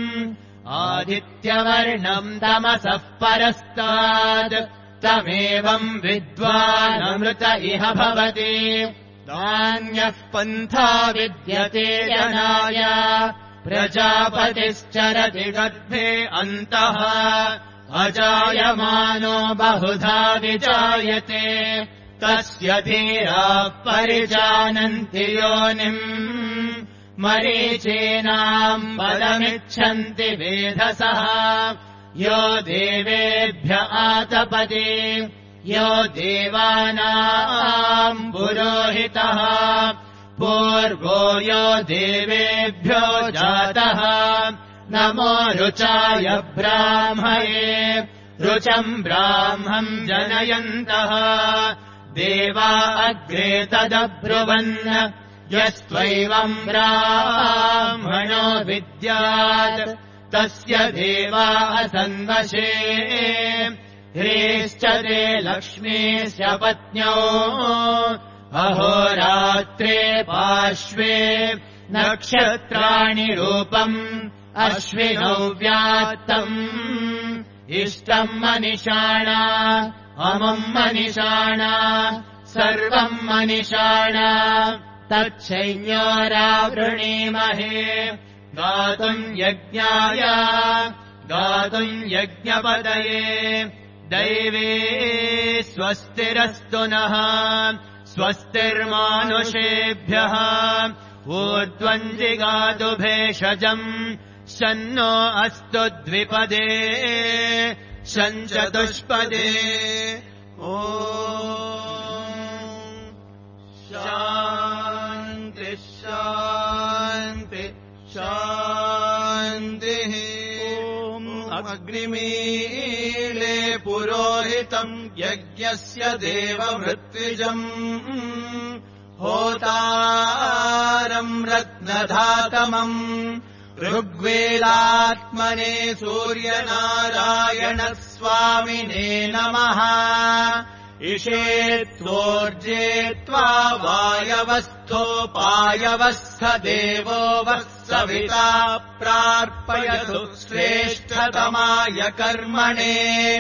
आदित्यवर्णम् तमसः परस्तात् तमेवम् विद्वानमृत इह भवति नान्यः पन्था विद्यते जनाय प्रजापतिश्चरति गर्भे अन्तः अजायमानो बहुधा विजायते तस्य धीराः परिजानन्ति योनिम् मरीचीनाम् पदमिच्छन्ति वेधसः यो देवेभ्य आतपति यो देवानाम् पुरोहितः पूर्वो यो देवेभ्यो जातः नमो रुचाय ब्राह्मये रुचम् ब्राह्मम् जनयन्तः देवा अग्रे तदब्रुवन् यस्त्वैवम् ब्राह्मणो विद्यात् तस्य देवा असन्वशे ह्रीश्च ते लक्ष्मीस्य पत्न्यो अहोरात्रे पार्श्वे नक्षत्राणि रूपम् अश्विनौ व्यात्तम् इष्टम् मनिषाणा अमुम् मनिषाणा सर्वम् मनिषाणा तच्छैन्योरावृणीमहे गातुम् यज्ञाय गातुम् यज्ञपदये दैवे स्वस्तिरस्तु नः स्वस्तिर्मानुषेभ्यः ऊर्ध्वम् जिगातु भेषजम् शन्नो अस्तु द्विपदे शञ्चतुष्पदे ॐ शान्ति शान्ति शान्तिः ॐ अग्निमीळे पुरोहितम् यज्ञस्य देवभृत्विजम् होतारम् रत्नधातमम् ऋग्वेदात्मने सूर्यनारायण स्वामिने नमः इषेत्वोर्जे त्वा वायवस्थोपायवस्थ देवो वः सविता प्रार्पयतु श्रेष्ठतमाय कर्मणे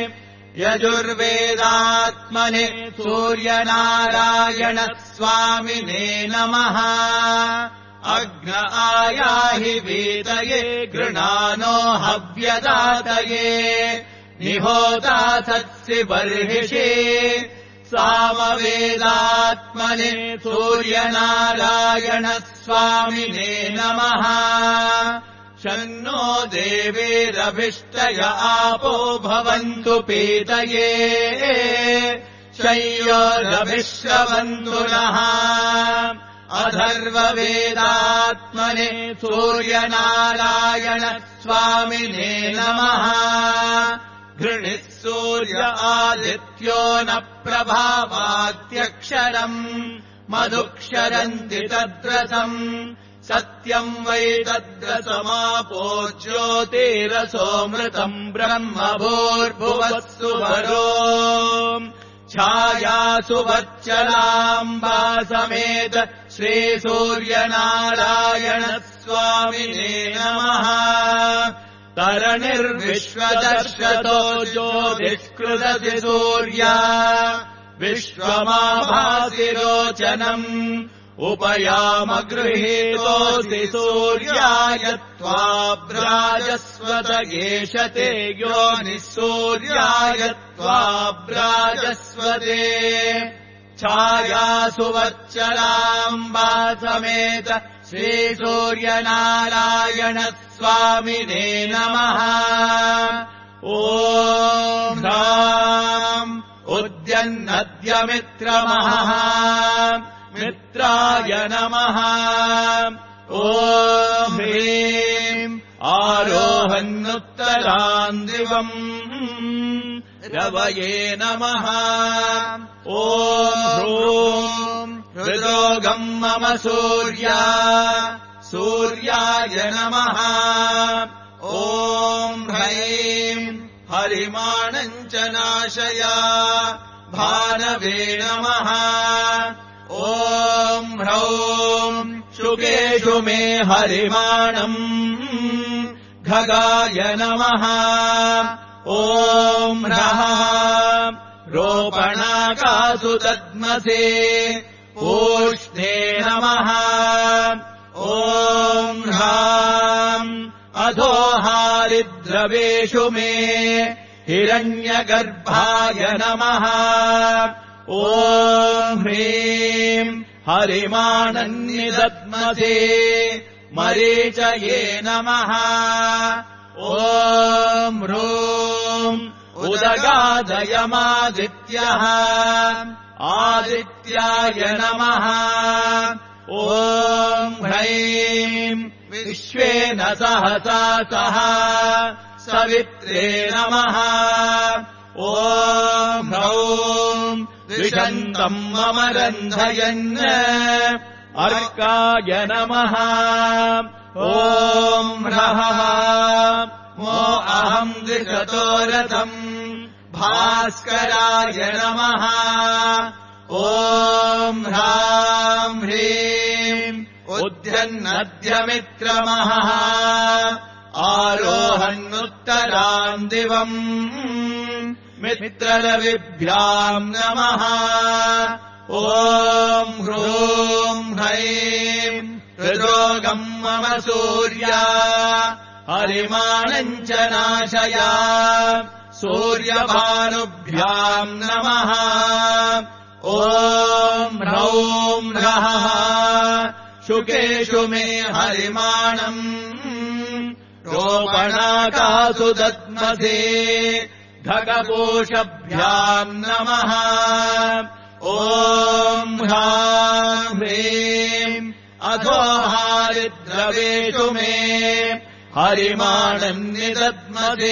यजुर्वेदात्मने सूर्यनारायण स्वामिने नमः अग्न आयाहि वीतये गृणानो हव्यदातये निहोता सत्सि बर्हिषि सामवेदात्मने सूर्यनारायणस्वामिने नमः शन्नो देवीरभिष्टय आपो भवन्तु पीतये शय्योरभिश्रवन्तु नः अथर्ववेदात्मने सूर्यनारायणस्वामिने नमः घृणिः सूर्य आदित्यो न प्रभावात्यक्षरम् मधुक्षरन्ति तद्रसम् सत्यम् वै तद्रसमापो ज्योतिरसोऽमृतम् ब्रह्म भूर्भुवस्सु वरो छायासु वच्चलाम्बा समेत श्रीसूर्यनारायणस्वामिने नमः तरणिर्विश्वदर्शतो ज्योतिष्कृदति सूर्या विश्वमाभासि रोचनम् उपयामगृहीतोऽसि सूर्याय त्वाभ्राजस्वत येषते योनिः सूर्याय त्वाभ्राजस्वते छायासु वच्चलाम्बा समेत श्रीसूर्यनारायणस्वामिने नमः ॐ ह्राम् उद्यन्नद्यमित्रमहः मित्राय नमः ॐ ह्रीम् आरोहन्नुत्तरान् दिवम् रवये नमः ॐ ह्रूम् हृदोगम् मम सूर्याय नमः ॐ ह्रैम् हरिमाणम् च नाशय भानवे नमः ॐ ह्रौम् शुकेषु मे हरिमाणम् खगाय नमः ॐ ह्रः रोपणाकासु दद्मसे पूष्णे नमः ॐ ह्राम् अधोहारिद्रवेषु मे हिरण्यगर्भाय नमः ॐ ह्रीम् हरिमाणन्निदद्मसे मरीचये नमः ॐ ह्रूम् उदगादयमादित्यः आदित्याय नमः ॐ ह्रैम् विश्वेन सहसा सह सवित्रे नमः ॐ ह्रौम् द्विषन्तम् मम रन्धयन् अर्काय नमः ॐ ह्रः मो अहम् द्विषतो रथम् भास्कराय नमः ॐ ह्राम् ह्रीम् उद्यन्नद्यमित्रमः आरोहन्नुत्तरान् दिवम् मित्ररविभ्याम् नमः ॐ ह्रूम् ह्रैम् हृदोगम् मम सूर्या हरिमाणम् च नाशय सूर्यभानुभ्याम् नमः ॐ ह्रौम् ह्रः शुकेषु मे हरिमाणम् रोपणाकासु दद्मसे खगपोषभ्याम् नमः ॐ ह्राम् ह्रीम् अधोहारिद्रवेषु मे हरिमाणम् निदद्मसे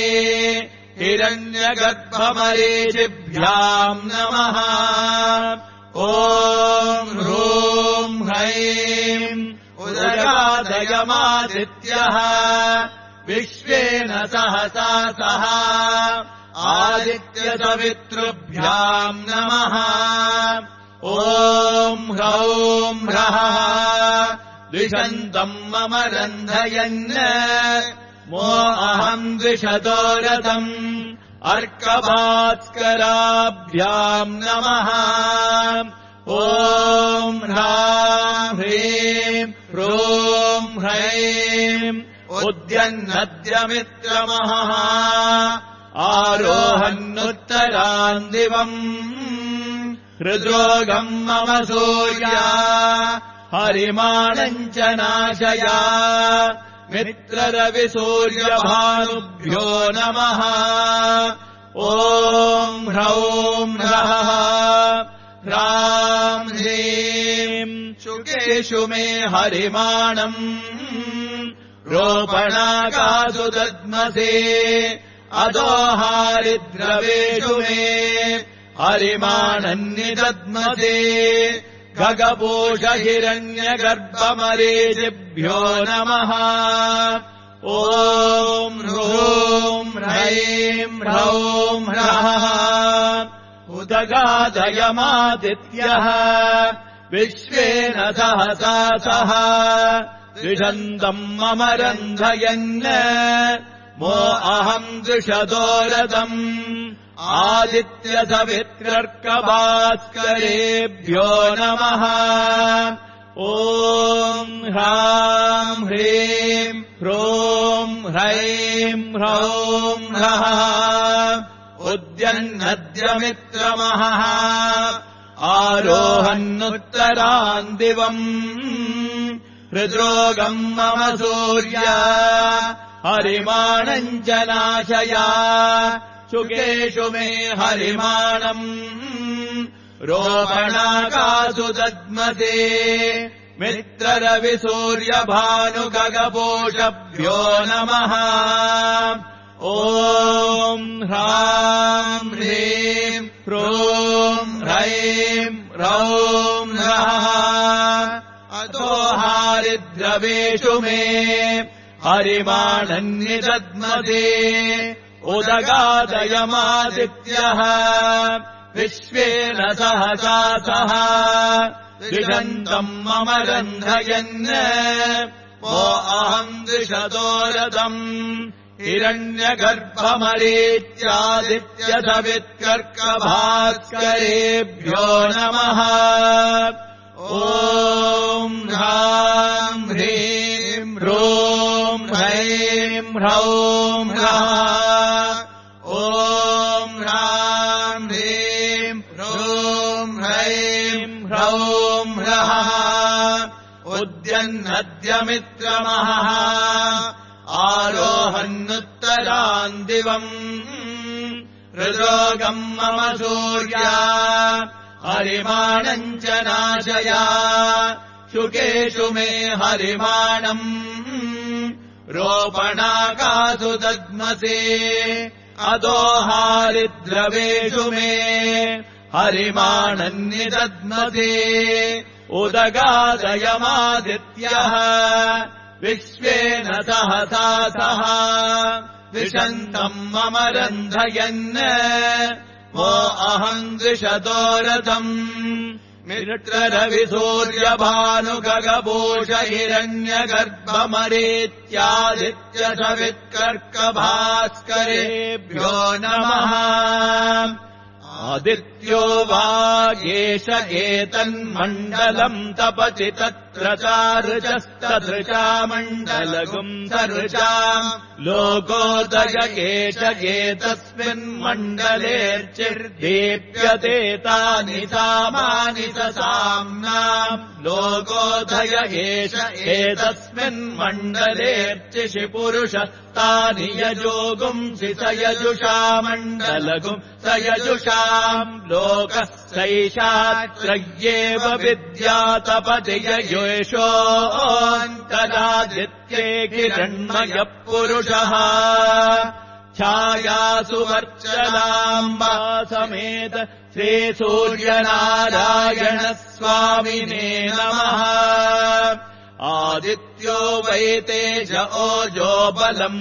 हिरण्यगर्भमरीचिभ्याम् नमः ॐ ह्रूम् ह्रैम् उदगादयमादित्यः विश्वेन सहसा सह आदित्यसवितृभ्याम् नमः ॐ ह्रौम् ह्रः द्विषन्तम् मम रन्धयन् मो अहम् द्विषतो रथम् अर्कभास्कराभ्याम् नमः ॐ ह्राम् ह्रीम् ह्रूम् ह्रैम् उद्यन्नद्यमित्रमहः आरोहन्नुत्तरान् दिवम् हृद्रोगम् मम सूर्या हरिमाणम् च नाशया मित्ररविसूर्यभानुभ्यो नमः ॐ ह्रौं ह्रः ह्रां ह्रीं शुकेषु मे हरिमाणम् रोपणाकासु दद्मसे अदो हारिद्रवेषु मे हरिमाणम् निदद्मसे गगपोष हिरण्यगर्भमरीचिभ्यो नमः ॐ ह्रूं ह्रैं ह्रौं ह्रः उदगादयमादित्यः विश्वेन सहसा सह द्विषन्तम् मम रन्धयन् मो अहम् दृशदोरदम् आदित्यसवित्रर्कभास्करेभ्यो नमः ॐ ह्रां ह्रीं ह्रों ह्रैं ह्रौं ह्रः उद्यन्नद्यमित्रमहः आरोहन्नुत्तरान् दिवम् हृद्रोगम् मम सूर्या हरिमाणम् च नाशया शुकेषु मे हरिमाणम् रोपणाकासु दद्मसे मित्ररविसूर्यभानुगगपोषभ्यो नमः ॐ ह्रां ह्रीं ह्रों ह्रैं ह्रौं ह्रः अतो हारिद्रवेषु मे हरिमाणम् निदद्मसे उदगादयमादित्यः विश्वेन सहसा सह द्विषन्तम् मम रन्धयन् मो अहम् दृशदोरदम् हिरण्यगर्भमरीच्यादित्यसवित्कर्कभास्करेभ्यो नमः ॐ ह्रां ह्रीं ह्रों ह्रैं ह्रौं ह्रः ॐ ह्रां ह्रीं ह्रों ह्रैं ह्रौं ह्रः उद्यन्नद्यमित्रमहः आरोहन्नुत्तरान् दिवम् हृद्रोगम् मम सूर्या हरिमाणम् च नाशया शुकेषु मे हरिमाणम् रोपणाकासु दद्मसे अदो हारिद्रवेषु मे हरिमाणम् निदद्मसे उदगादयमादित्यः विश्वेन सहसा सह द्विषन्तम् मम रन्धयन् मो अहम् द्विषदोरथम् मित्ररविसूर्यभानुगगपोष हिरण्यगर्भमरीत्यादित्यसवित्कर्कभास्करेभ्यो नमः आदित्यो वागेश एतन्मण्डलम् तपति तत्र चारुचस्तदृचा मण्डलगुम् सरुचाम् लोकोदय एष एतस्मिन्मण्डलेऽर्चिर्दीप्यते तानि सामानि साम्नाम् लोकोदय एष एतस्मिन्मण्डलेऽर्चिषि पुरुषस्तानि यजोगुंसि स यजुषा मण्डलगुम् स यजुषाम् लोकः सैषात्रय्येव विद्यातपति ययोषोऽन्तरादित्ये किरण्मयः पुरुषः छायासु वर्चलाम्बा समेत श्रीसूर्यनारायण स्वामिने नमः आदित्यो वैतेज ओजो बलम्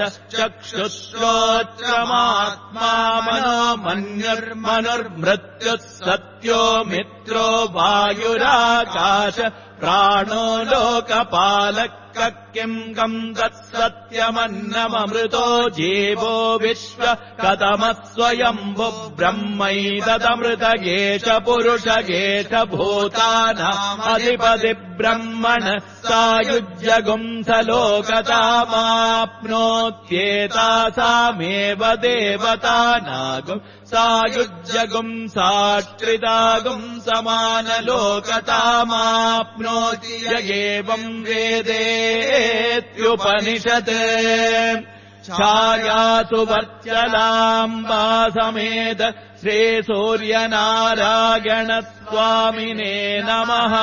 यशश्चक्षुश्रोत्रमात्मा मनो मन्युर्मनुर्मृत्युः सत्यो मित्रो वायुराकाश प्राणो लोकपालः किम् कम् तत्सत्यमन्नममृतो जीवो विश्व कथमस्वयम्भु ब्रह्मैतदमृतगेश पुरुषगेश भूतानामधिपति ब्रह्मण सायुज्यगुंसलोकतामाप्नोत्येतासामेव देवतानागुम् सायुज्यगुम् साष्ट्रितागुम् समानलोकतामाप्नोति य एवम् वेदेत्युपनिषत् छायासु वर्चलाम्बा समेत श्रीसूर्यनारायणस्वामिने नमः।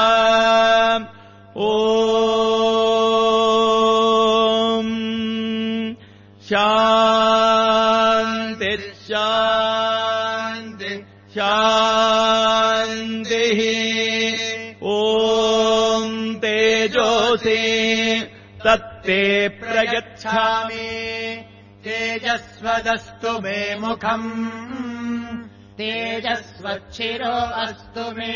ॐ शान्ति शान्ति शान्तिः। ॐ तेजोसि तत्ते प्रयच्छामि तेजस्वदस्तु मे मुखम् तेजस्वच्छिरो अस्तु मे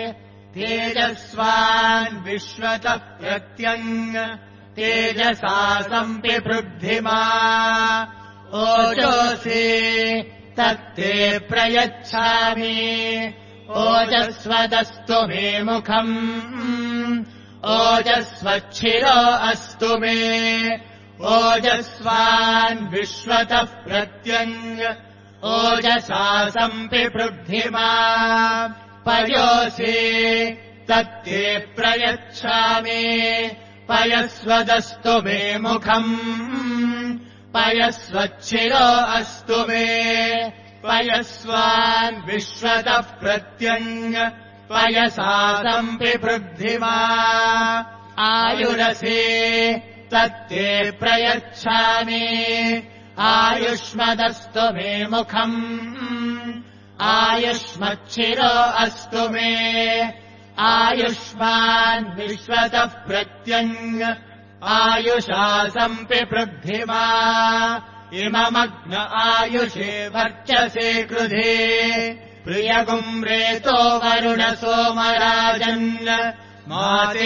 तेजस्वान् विश्वतः प्रत्यङ् तेजसा सम्पिवृद्धिमा ओजोषि तत्ते प्रयच्छामि ओजस्वदस्तु मे मुखम् ओजस्वच्छिरो अस्तु मे ओजस्वान् विश्वतः प्रत्यङ् ओजसा सम्पिवृद्धिमा पयोषि तत्ते प्रयच्छामि पयस्वदस्तु मे मुखम् पयस्वच्छिरो अस्तु मे पयस्वान् विश्वतः प्रत्यङ् पयसा सम्पिवृद्धिमा आयुरसि तत्ते प्रयच्छामि आयुष्मदस्तु मे मुखम् आयुष्मच्छिरो अस्तु मे आयुष्मान् विश्वतः प्रत्यङ् आयुषा सम्पिवृद्धिमा इममग्न आयुषे वर्चसे कृधे प्रियगुम् रेतो वरुण सोमराजन् मा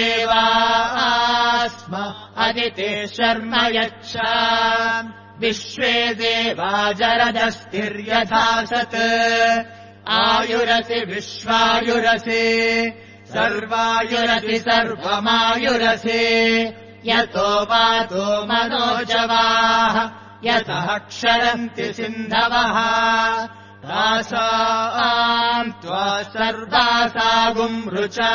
देवास्म अदिते शर्म यच्छा विश्वे देवा जरदस्तिर्यथा सत् आयुरसि विश्वायुरसि सर्वायुरसि सर्वमायुरसि यतो वातो मनोजवाः यतः क्षरन्ति सिन्धवः तासाम् त्वा सर्वासागुम् रुचा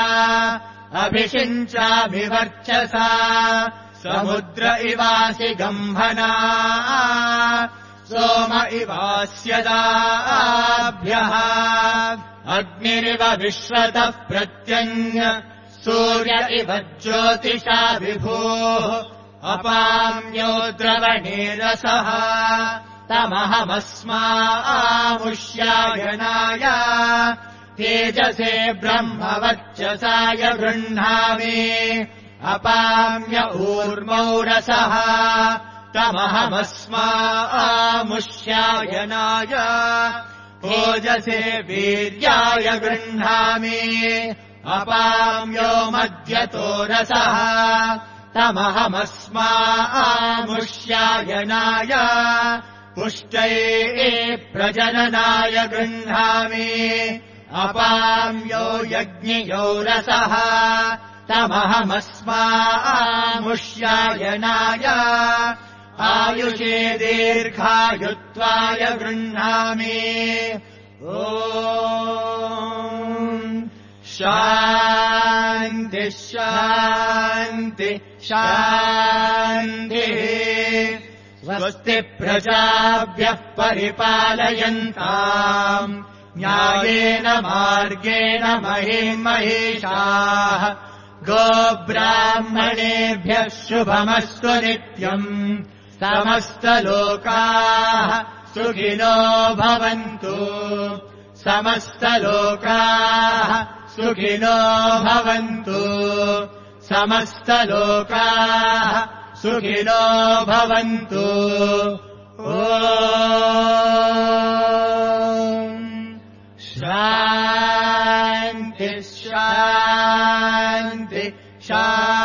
अभिषिञ्चाभिवर्चसा समुद्र इवासि गम्भना सोम इवास्यदाभ्यः अग्निरिव विश्वतः प्रत्यङ् सूर्य इव ज्योतिषा विभोः अपाम्यो द्रवणे रसः तमहमस्मामुष्यायनाय तेजसे ब्रह्मवर्चसाय गृह्णामि अपाम्य ऊर्मौ रसः तमहमस्मामुष्यायनाय ओजसे वीर्याय गृह्णामि अपाम्यो मध्यतो रसः तमहमस्मामुष्यायनाय पुष्टये प्रजननाय गृह्णामि अपाम्यो यज्ञयो रसः तमहमस्मामुष्यायनाय आयुषे दीर्घायुत्वाय गृह्णामि ॐ शान्ति शान्ति शान्तिः स्वस्ति प्रजाभ्यः परिपालयन्ताम् न्यायेन मार्गेण महीमहेशाः गोब्राह्मणेभ्यः शुभमस्तु नित्यम् समस्तलोकाः सुखिनो भवन्तु समस्तलोकाः सुखिनो भवन्तु समस्तलोकाः सुखिनो भवन्तु ॐ शान्ति शान्ति शान्ति